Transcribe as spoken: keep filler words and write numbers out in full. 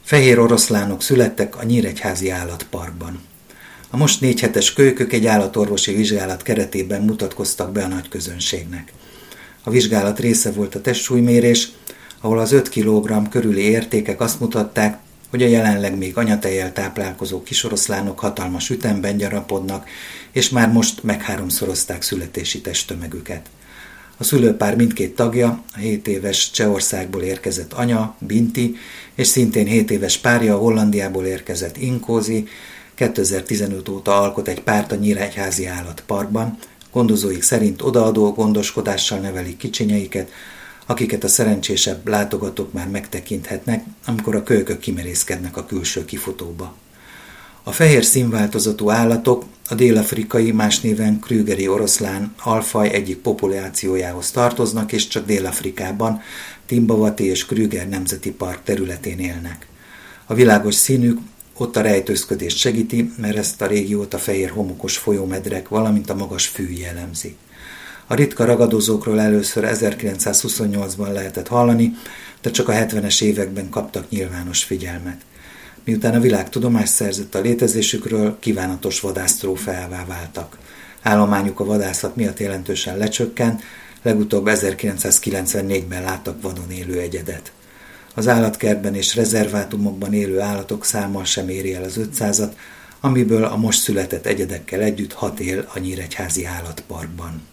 Fehér oroszlánok születtek a Nyíregyházi Állatparkban. A most négy hetes kölykök egy állatorvosi vizsgálat keretében mutatkoztak be a nagy közönségnek. A vizsgálat része volt a testsúlymérés, ahol az öt kilogramm körüli értékek azt mutatták, hogy a jelenleg még anyatejjel táplálkozó kisoroszlánok hatalmas ütemben gyarapodnak, és már most megháromszorozták születési testtömegüket. A szülőpár mindkét tagja, a hét éves Csehországból érkezett anya, Binti, és szintén hét éves párja, Hollandiából érkezett Inkózi, kétezer-tizenöt óta alkot egy párt a Nyíregyházi Állatparkban, gondozóik szerint odaadó gondoskodással nevelik kicsinyeiket, akiket a szerencsésebb látogatók már megtekinthetnek, amikor a kölykök kimerészkednek a külső kifutóba. A fehér színváltozatú állatok a dél-afrikai, más néven krügeri oroszlán alfaj egyik populációjához tartoznak, és csak Dél-Afrikában, Timbavati és Krüger Nemzeti Park területén élnek. A világos színük ott a rejtőzködést segíti, mert ezt a régiót a fehér homokos folyómedrek, valamint a magas fű jellemzi. A ritka ragadozókról először ezerkilencszázhuszonnyolcban lehetett hallani, de csak a hetvenes években kaptak nyilvános figyelmet. Miután a világ tudomást szerzett a létezésükről, kívánatos vadásztrófeává váltak. Állományuk a vadászat miatt jelentősen lecsökkent, legutóbb ezerkilencszázkilencvennégyben láttak vadon élő egyedet. Az állatkertben és rezervátumokban élő állatok száma sem éri el az ötszázat, amiből a most született egyedekkel együtt hat él a Nyíregyházi Állatparkban.